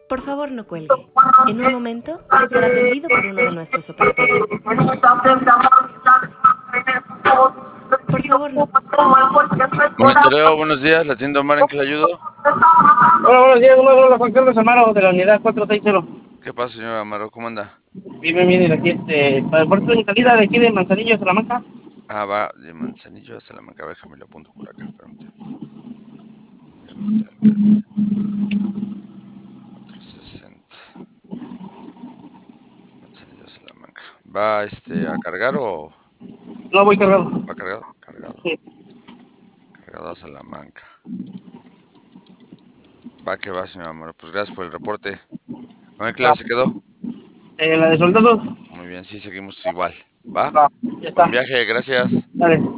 Por favor, no cuelgue. En un momento será atendido por uno de nuestros operadores. Por favor, no. Monitoreo, buenos días, la tienda Omar, ¿en qué le ayudo? Hola, buenos días, hola, Juan Carlos Amaro de la unidad 460. ¿Qué pasa, señor Amaro? ¿Cómo anda? Bien, de aquí, para el puerto de salida de aquí de Manzanillo, Salamanca. Ah, va de Manzanillo a Salamanca, déjame lo apunto por acá, permítame. Permítame. 460. Manzanillo a Salamanca. ¿Va a cargar o No voy cargado. va cargado? Cargado. Sí. Cargado a Salamanca. Va que va, señor Amaro. Pues gracias por el reporte. ¿A ver qué clase quedó? La de soldados. Muy bien, sí, seguimos igual. ¿Va? Va, ya Buen está. viaje, gracias. Dale.